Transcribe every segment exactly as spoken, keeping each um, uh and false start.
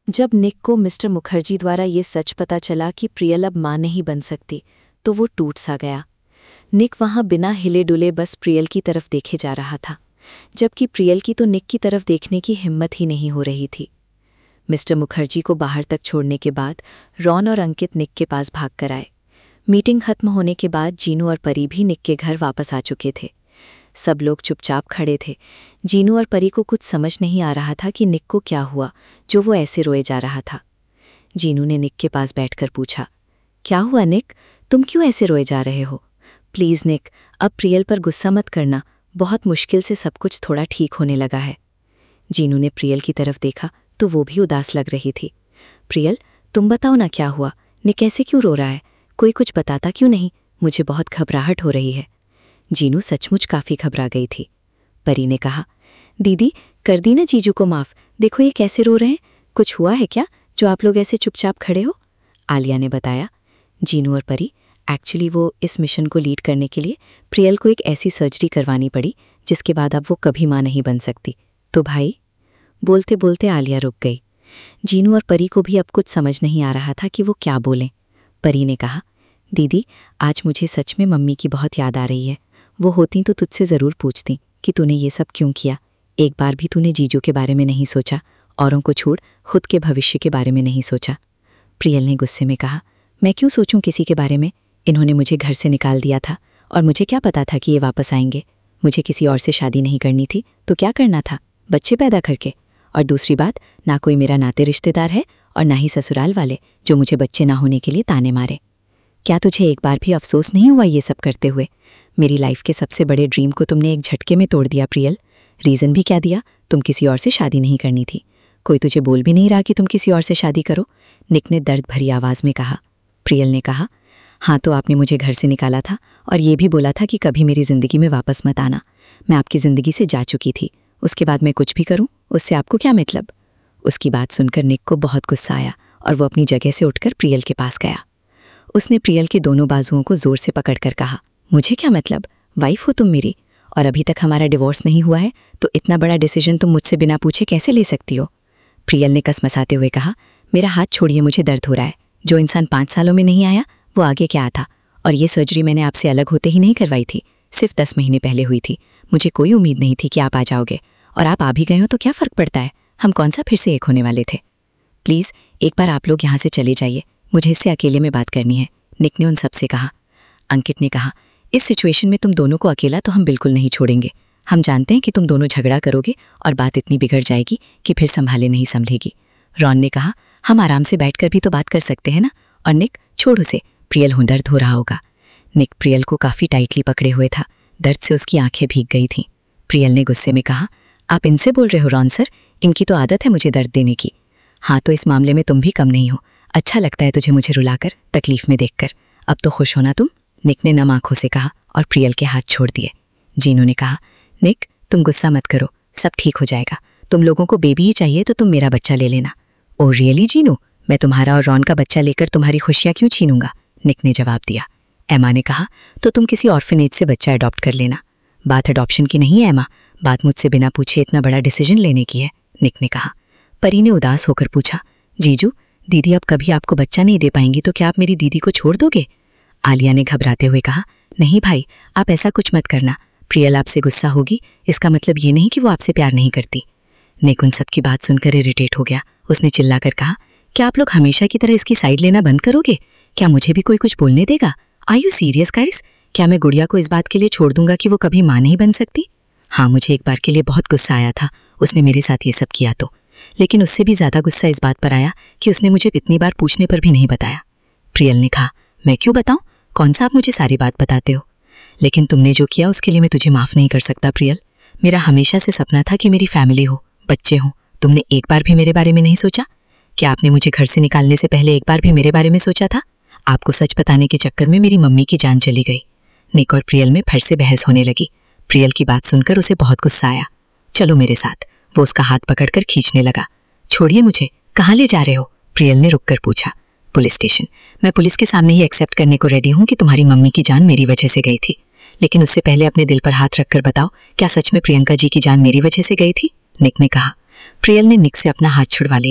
जब निक को मिस्टर मुखर्जी द्वारा ये सच पता चला कि प्रियल अब मां नहीं बन सकती, तो वो टूट सा गया। निक वहां बिना हिले डुले बस प्रियल की तरफ देखे जा रहा था, जबकि प्रियल की तो निक की तरफ देखने की हिम्मत ही नहीं हो रही थी। मिस्टर मुखर्जी को बाहर तक छोड़ने के बाद रॉन और अंकित निक के पास भाग कर आए। मीटिंग खत्म होने के बाद जीनू और परी भी निक के घर वापस आ चुके थे। सब लोग चुपचाप खड़े थे। जीनू और परी को कुछ समझ नहीं आ रहा था कि निक को क्या हुआ जो वो ऐसे रोए जा रहा था। जीनू ने निक के पास बैठकर पूछा, क्या हुआ निक, तुम क्यों ऐसे रोए जा रहे हो? प्लीज़ निक, अब प्रियल पर गुस्सा मत करना, बहुत मुश्किल से सब कुछ थोड़ा ठीक होने लगा है। जीनू ने प्रियल की तरफ देखा तो वो भी उदास लग रही थी। प्रियल, तुम बताओ ना क्या हुआ, निक ऐसे क्यों रो रहा है? कोई कुछ बताता क्यों नहीं? मुझे बहुत घबराहट हो रही है। जीनू सचमुच काफ़ी घबरा गई थी। परी ने कहा, दीदी कर दी ना जीजू को माफ़, देखो ये कैसे रो रहे हैं, कुछ हुआ है क्या जो आप लोग ऐसे चुपचाप खड़े हो? आलिया ने बताया। जीनू और परी, एक्चुअली वो इस मिशन को लीड करने के लिए प्रियल को एक ऐसी सर्जरी करवानी पड़ी जिसके बाद अब वो कभी मां नहीं बन सकती, तो भाई। बोलते बोलते आलिया रुक गई। जीनू और परी को भी अब कुछ समझ नहीं आ रहा था कि वो क्या बोलें। परी ने कहा, दीदी आज मुझे सच में मम्मी की बहुत याद आ रही है। वो होती तो तुझसे ज़रूर पूछती कि तूने ये सब क्यों किया। एक बार भी तूने जीजू के बारे में नहीं सोचा, औरों को छोड़ खुद के भविष्य के बारे में नहीं सोचा। प्रियल ने गुस्से में कहा, मैं क्यों सोचूं किसी के बारे में? इन्होंने मुझे घर से निकाल दिया था और मुझे क्या पता था कि ये वापस आएंगे। मुझे किसी और से शादी नहीं करनी थी तो क्या करना था, बच्चे पैदा करके। और दूसरी बात, ना कोई मेरा नाते रिश्तेदार है और ना ही ससुराल वाले जो मुझे बच्चे ना होने के लिए ताने मारे। क्या तुझे एक बार भी अफसोस नहीं हुआ ये सब करते हुए? मेरी लाइफ के सबसे बड़े ड्रीम को तुमने एक झटके में तोड़ दिया प्रियल। रीज़न भी क्या दिया? तुम किसी और से शादी नहीं करनी थी। कोई तुझे बोल भी नहीं रहा कि तुम किसी और से शादी करो, निक ने दर्द भरी आवाज़ में कहा। प्रियल ने कहा, हाँ तो आपने मुझे घर से निकाला था और ये भी बोला था कि कभी मेरी ज़िंदगी में वापस मत आना। मैं आपकी ज़िंदगी से जा चुकी थी, उसके बाद मैं कुछ भी करूँ उससे आपको क्या मतलब? उसकी बात सुनकर निक को बहुत गुस्सा आया और वो अपनी जगह से उठकर प्रियल के पास गया। उसने प्रियल के दोनों बाजुओं को जोर से पकड़कर कहा, मुझे क्या मतलब, वाइफ हो तुम मेरी, और अभी तक हमारा डिवोर्स नहीं हुआ है तो इतना बड़ा डिसीजन तुम मुझसे बिना पूछे कैसे ले सकती हो? प्रियल ने कसमसाते हुए कहा, मेरा हाथ छोड़िए, मुझे दर्द हो रहा है। जो इंसान पाँच सालों में नहीं आया वो आगे क्या था? और ये सर्जरी मैंने आपसे अलग होते ही नहीं करवाई थी, सिर्फ दस महीने पहले हुई थी। मुझे कोई उम्मीद नहीं थी कि आप आ जाओगे, और आप आ भी गए हो तो क्या फ़र्क पड़ता है, हम कौन सा फिर से एक होने वाले थे। प्लीज़ एक बार आप लोग यहाँ से चले जाइए, मुझे इससे अकेले में बात करनी है, निक ने उन सबसे कहा। अंकित ने कहा, इस सिचुएशन में तुम दोनों को अकेला तो हम बिल्कुल नहीं छोड़ेंगे। हम जानते हैं कि तुम दोनों झगड़ा करोगे और बात इतनी बिगड़ जाएगी कि फिर संभाले नहीं संभलेगी। रॉन ने कहा, हम आराम से बैठकर भी तो बात कर सकते हैं ना। और निक, छोड़ उसे, प्रियल हो दर्द हो रहा होगा। निक प्रियल को काफ़ी टाइटली पकड़े हुए था, दर्द से उसकी आंखें भीग गई थीं। प्रियल ने गुस्से में कहा, आप इनसे बोल रहे हो रॉन सर? इनकी तो आदत है मुझे दर्द देने की। हाँ तो इस मामले में तुम भी कम नहीं हो। अच्छा लगता है तुझे मुझे रुलाकर, तकलीफ में देखकर। अब तो खुश होना तुम, निक ने नम आंखों से कहा और प्रियल के हाथ छोड़ दिए। जीनू ने कहा, निक तुम गुस्सा मत करो, सब ठीक हो जाएगा। तुम लोगों को बेबी ही चाहिए तो तुम मेरा बच्चा ले लेना। ओ रियली जीनू, मैं तुम्हारा और रॉन का बच्चा लेकर तुम्हारी खुशियाँ क्यों छीनूंगा? निक ने जवाब दिया। एमा ने कहा, तो तुम किसी ऑर्फनेज से बच्चा अडॉप्ट कर लेना। बात अडॉप्शन की नहीं है एमा, बात मुझसे बिना पूछे इतना बड़ा डिसीजन लेने की है, निक ने कहा। परी ने उदास होकर पूछा, जीजू दीदी अब कभी आपको बच्चा नहीं दे पाएंगी तो क्या आप मेरी दीदी को छोड़ दोगे? आलिया ने घबराते हुए कहा, नहीं भाई आप ऐसा कुछ मत करना। प्रियल आपसे गुस्सा होगी, इसका मतलब ये नहीं कि वो आपसे प्यार नहीं करती। निक उन सब की बात सुनकर इरिटेट हो गया। उसने चिल्लाकर कहा, क्या आप लोग हमेशा की तरह इसकी साइड लेना बंद करोगे? क्या मुझे भी कोई कुछ बोलने देगा? Are you serious guys? क्या मैं गुड़िया को इस बात के लिए छोड़ दूंगा कि वो कभी माँ नहीं बन सकती? हाँ मुझे एक बार के लिए बहुत गुस्सा आया था, उसने मेरे साथ ये सब किया तो, लेकिन उससे भी ज़्यादा गुस्सा इस बात पर आया कि उसने मुझे इतनी बार पूछने पर भी नहीं बताया। प्रियल ने कहा, मैं क्यों बताऊं? कौन सा आप मुझे सारी बात बताते हो? लेकिन तुमने जो किया उसके लिए मैं तुझे माफ़ नहीं कर सकता प्रियल। मेरा हमेशा से सपना था कि मेरी फैमिली हो, बच्चे हों। तुमने एक बार भी मेरे बारे में नहीं सोचा? क्या आपने मुझे घर से निकालने से पहले एक बार भी मेरे बारे में सोचा था? आपको सच बताने के चक्कर में मेरी मम्मी की जान चली गई। निक और प्रियल में फिर से बहस होने लगी। प्रियल की बात सुनकर उसे बहुत गुस्सा आया। चलो मेरे साथ, वो उसका हाथ पकड़कर खींचने लगा। छोड़िए मुझे, कहाँ ले जा रहे हो? प्रियल ने रुककर पूछा। Police station. मैं पुलिस के सामने ही एक्सेप्ट करने को रेडी हूँ कि तुम्हारी मम्मी की जान मेरी वजह से गई थी, लेकिन उससे पहले अपने दिल पर हाथ रखकर बताओ, क्या सच में प्रियंका जी की जान मेरी वजह से गई थी? निक ने कहा। प्रियल ने निक से अपना हाथ छुड़वा लिया।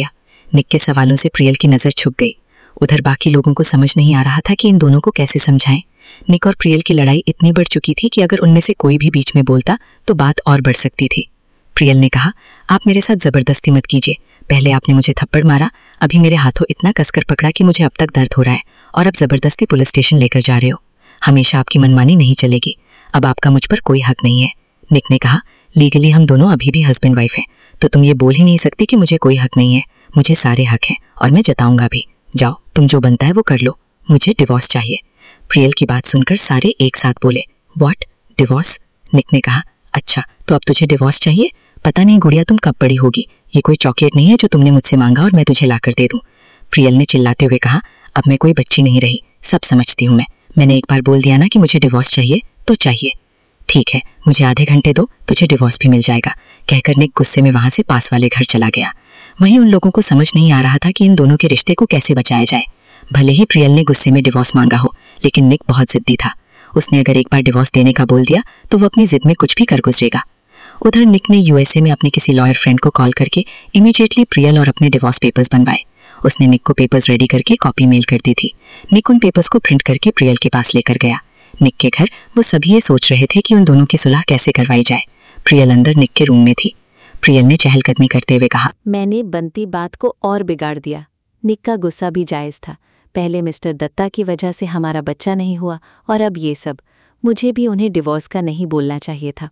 निक के सवालों से प्रियल की नज़र झुक गई। उधर बाकी लोगों को समझ नहीं आ रहा था कि इन दोनों को कैसे समझाएं। निक और प्रियल की लड़ाई इतनी बढ़ चुकी थी कि अगर उनमें से कोई भी बीच में बोलता तो बात और बढ़ सकती थी। प्रियल ने कहा, आप मेरे साथ ज़बरदस्ती मत कीजिए। पहले आपने मुझे थप्पड़ मारा, अभी मेरे हाथों इतना कसकर पकड़ा कि मुझे अब तक दर्द हो रहा है, और अब ज़बरदस्ती पुलिस स्टेशन लेकर जा रहे हो। हमेशा आपकी मनमानी नहीं चलेगी। अब आपका मुझ पर कोई हक नहीं है। निक ने कहा, लीगली हम दोनों अभी भी हस्बैंड वाइफ हैं, तो तुम ये बोल ही नहीं सकती कि मुझे कोई हक नहीं है। मुझे सारे हक हैं और मैं जताऊंगा भी। जाओ, तुम जो बनता है वो कर लो। मुझे डिवोर्स चाहिए। प्रियल की बात सुनकर सारे एक साथ बोले, व्हाट, डिवोर्स? निक ने कहा, अच्छा तो अब तुझे डिवोर्स चाहिए? पता नहीं गुड़िया तुम कब बड़ी होगी। ये कोई चॉकलेट नहीं है जो तुमने मुझसे मांगा और मैं तुझे लाकर दे दूं। प्रियल ने चिल्लाते हुए कहा, अब मैं कोई बच्ची नहीं रही, सब समझती हूँ मैं। मैंने एक बार बोल दिया ना कि मुझे डिवोर्स चाहिए तो चाहिए। ठीक है, मुझे आधे घंटे दो, तुझे डिवोर्स भी मिल जाएगा, कहकर निक गुस्से में वहां से पास वाले घर चला गया। वहीं उन लोगों को समझ नहीं आ रहा था कि इन दोनों के रिश्ते को कैसे बचाया जाए। भले ही प्रियल ने गुस्से में डिवोर्स मांगा हो, लेकिन निक बहुत जिद्दी था। उसने अगर एक बार डिवोर्स देने का बोल दिया तो वो अपनी जिद में कुछ भी कर गुजरेगा। उधर निक ने यूएसए में अपने किसी लॉयर फ्रेंड को कॉल करके इमीडिएटली प्रियल और अपने डिवोर्स पेपर्स बनवाए। उसने निक को पेपर्स रेडी करके कॉपी मेल कर दी थी। निक उन पेपर्स को प्रिंट करके प्रियल के पास लेकर गया। निक के घर वो सभी ये सोच रहे थे कि उन दोनों की सुलह कैसे करवाई जाए। प्रियल अंदर निक के रूम में थी। प्रियल ने चहलकदमी करते हुए कहा, मैंने बनती बात को और बिगाड़ दिया। निक का गुस्सा भी जायज़ था। पहले मिस्टर दत्ता की वजह से हमारा बच्चा नहीं हुआ और अब ये सब। मुझे भी उन्हें डिवोर्स का नहीं बोलना चाहिए था।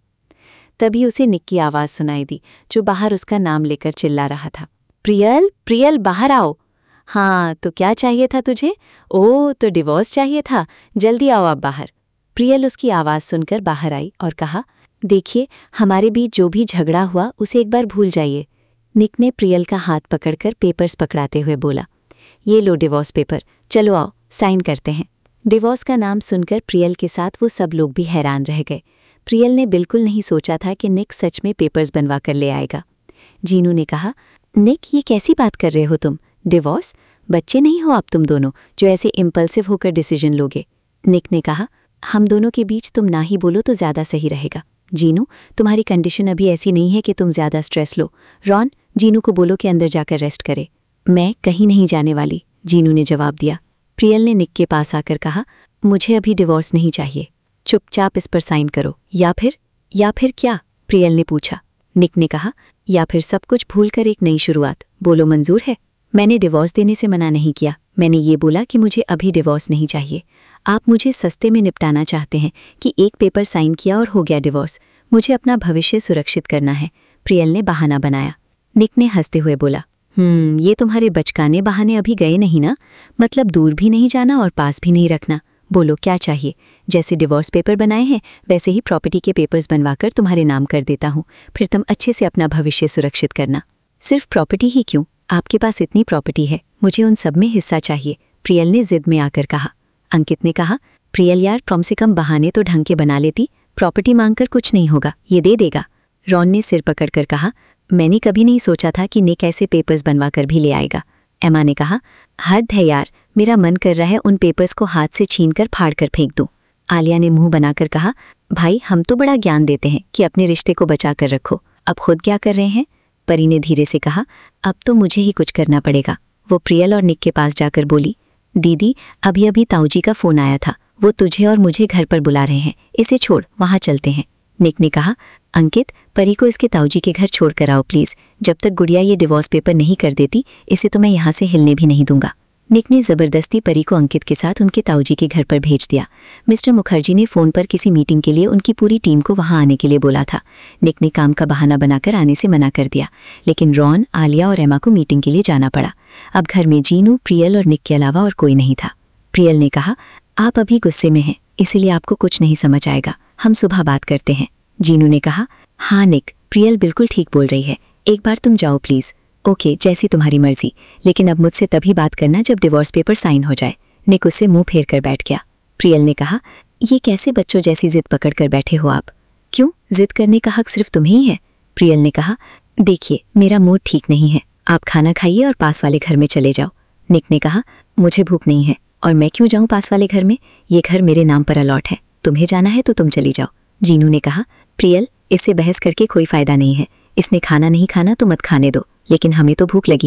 तभी उसे निक की आवाज़ सुनाई दी, जो बाहर उसका नाम लेकर चिल्ला रहा था, प्रियल, प्रियल बाहर आओ। हाँ, तो क्या चाहिए था तुझे? ओह, तो डिवोर्स चाहिए था, जल्दी आओ आप बाहर। प्रियल उसकी आवाज़ सुनकर बाहर आई और कहा, देखिए, हमारे बीच जो भी झगड़ा हुआ उसे एक बार भूल जाइए। निक ने प्रियल का हाथ पकड़कर पेपर्स पकड़ाते हुए बोला, ये लो डिवोर्स पेपर, चलो आओ साइन करते हैं। डिवोर्स का नाम सुनकर प्रियल के साथ वो सब लोग भी हैरान रह गए। प्रियल ने बिल्कुल नहीं सोचा था कि निक सच में पेपर्स बनवा कर ले आएगा। जीनू ने कहा, निक, ये कैसी बात कर रहे हो तुम? डिवोर्स? बच्चे नहीं हो आप तुम दोनों जो ऐसे इम्पल्सिव होकर डिसीजन लोगे। निक ने कहा, हम दोनों के बीच तुम ना ही बोलो तो ज़्यादा सही रहेगा। जीनू, तुम्हारी कंडीशन अभी ऐसी नहीं है कि तुम ज़्यादा स्ट्रेस लो। रॉन, जीनू को बोलो कि अंदर जाकर रेस्ट करे। मैं कहीं नहीं जाने वाली, जीनू ने जवाब दिया। प्रियल ने निक के पास आकर कहा, मुझे अभी डिवोर्स नहीं चाहिए, चुपचाप इस पर साइन करो, या फिर या फिर क्या? प्रियल ने पूछा। निक ने कहा, या फिर सब कुछ भूलकर एक नई शुरुआत। बोलो मंजूर है? मैंने डिवोर्स देने से मना नहीं किया, मैंने ये बोला कि मुझे अभी डिवोर्स नहीं चाहिए। आप मुझे सस्ते में निपटाना चाहते हैं कि एक पेपर साइन किया और हो गया डिवोर्स। मुझे अपना भविष्य सुरक्षित करना है, प्रियल ने बहाना बनाया। निक ने हंसते हुए बोला, हम्म ये तुम्हारे बचकाने बहाने अभी गए नहीं ना? मतलब दूर भी नहीं जाना और पास भी नहीं रखना। बोलो क्या चाहिए? जैसे डिवोर्स पेपर बनाए हैं वैसे ही प्रॉपर्टी के पेपर्स बनवाकर तुम्हारे नाम कर देता हूँ, फिर तुम अच्छे से अपना भविष्य सुरक्षित करना। सिर्फ प्रॉपर्टी ही क्यों, आपके पास इतनी प्रॉपर्टी है, मुझे उन सब में हिस्सा चाहिए, प्रियल ने जिद में आकर कहा। अंकित ने कहा, प्रियल यार, कम से कम बहाने तो ढंग के बना लेती, प्रॉपर्टी मांगकर कुछ नहीं होगा, ये दे देगा। रॉन ने सिर पकड़कर कहा, मैंने कभी नहीं सोचा था कि निक ऐसे पेपर्स बनवा कर भी ले आएगा। एमा ने कहा, हद है यार, मेरा मन कर रहा है उन पेपर्स को हाथ से छीनकर फाड़ कर फेंक दूं। आलिया ने मुंह बनाकर कहा, भाई हम तो बड़ा ज्ञान देते हैं कि अपने रिश्ते को बचा कर रखो, अब खुद क्या कर रहे हैं? परी ने धीरे से कहा, अब तो मुझे ही कुछ करना पड़ेगा। वो प्रियल और निक के पास जाकर बोली, दीदी अभी अभी ताऊजी का फोन आया था, वो तुझे और मुझे घर पर बुला रहे हैं, इसे छोड़ वहाँ चलते हैं। निक ने कहा, अंकित, परी को इसके ताऊजी के घर छोड़ कर आओ प्लीज़, जब तक गुड़िया ये डिवोर्स पेपर नहीं कर देती इसे तो मैं यहाँ से हिलने भी नहीं दूंगा। निक ने ज़बरदस्ती परी को अंकित के साथ उनके ताऊजी के घर पर भेज दिया। मिस्टर मुखर्जी ने फ़ोन पर किसी मीटिंग के लिए उनकी पूरी टीम को वहां आने के लिए बोला था। निक ने काम का बहाना बनाकर आने से मना कर दिया, लेकिन रॉन, आलिया और एमा को मीटिंग के लिए जाना पड़ा। अब घर में जीनू, प्रियल और निक के अलावा और कोई नहीं था। प्रियल ने कहा, आप अभी गुस्से में हैं, इसीलिए आपको कुछ नहीं समझ आएगा, हम सुबह बात करते हैं। जीनू ने कहा, हाँ निक, प्रियल बिल्कुल ठीक बोल रही है, एक बार तुम जाओ प्लीज़। ओके, जैसी तुम्हारी मर्जी, लेकिन अब मुझसे तभी बात करना जब डिवोर्स पेपर साइन हो जाए। निक उससे मुंह फेर कर बैठ गया। प्रियल ने कहा, ये कैसे बच्चों जैसी जिद पकड़ कर बैठे हो आप? क्यों, जिद करने का हक सिर्फ तुम्हें ही है। प्रियल ने कहा, देखिए मेरा मूड ठीक नहीं है, आप खाना खाइए और पास वाले घर में चले जाओ। निक ने कहा, मुझे भूख नहीं है और मैं क्यों जाऊँ पास वाले घर में, ये घर मेरे नाम पर अलॉट है, तुम्हें जाना है तो तुम चली जाओ। जीनू ने कहा, प्रियल इससे बहस करके कोई फायदा नहीं है, इसने खाना नहीं खाना तो मत खाने दो, लेकिन हमें तो भूख लगी है ना,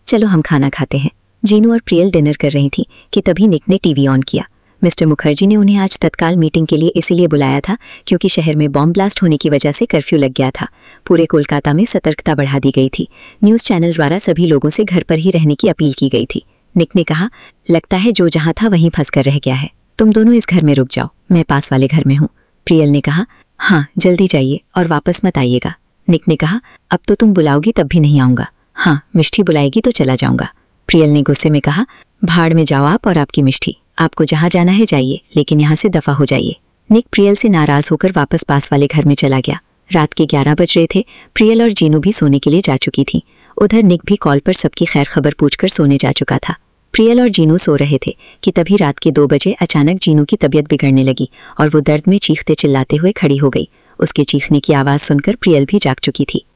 चलो हम खाना खाते हैं। जीनू और प्रियल डिनर कर रही थी कि तभी निक ने टीवी ऑन किया। मिस्टर मुखर्जी ने उन्हें आज तत्काल मीटिंग के लिए इसीलिए बुलाया था क्योंकि शहर में बॉम्ब ब्लास्ट होने की वजह से कर्फ्यू लग गया था। पूरे कोलकाता में सतर्कता बढ़ा दी गई थी। न्यूज़ चैनल द्वारा सभी लोगों से घर पर ही रहने की अपील की गई थी। निक ने कहा, लगता है जो जहाँ था वहीं फंस कर रह गया है। तुम दोनों इस घर में रुक जाओ, मैं पास वाले घर में हूँ। प्रियल ने कहा, हाँ जल्दी जाइए और वापस मत आइएगा। निक ने कहा, अब तो तुम बुलाओगी तब भी नहीं आऊँगा। हाँ, मिष्टी बुलाएगी तो चला जाऊँगा। प्रियल ने गुस्से में कहा, भाड़ में जाओ आप और आपकी मिष्टी। आपको जहाँ जाना है जाइए, लेकिन यहाँ से दफा हो जाइए। निक प्रियल से नाराज होकर वापस पास वाले घर में चला गया। रात के ग्यारह बज रहे थे। प्रियल और जीनू भी सोने के लिए जा चुकी थी। उधर निक भी कॉल पर सबकी खैर खबर पूछकर सोने जा चुका था। प्रियल और जीनू सो रहे थे कि तभी रात के दो बजे अचानक जीनू की तबीयत बिगड़ने लगी और वो दर्द में चीखते चिल्लाते हुए खड़ी हो गई। उसके चीखने की आवाज़ सुनकर प्रियल भी जाग चुकी थी।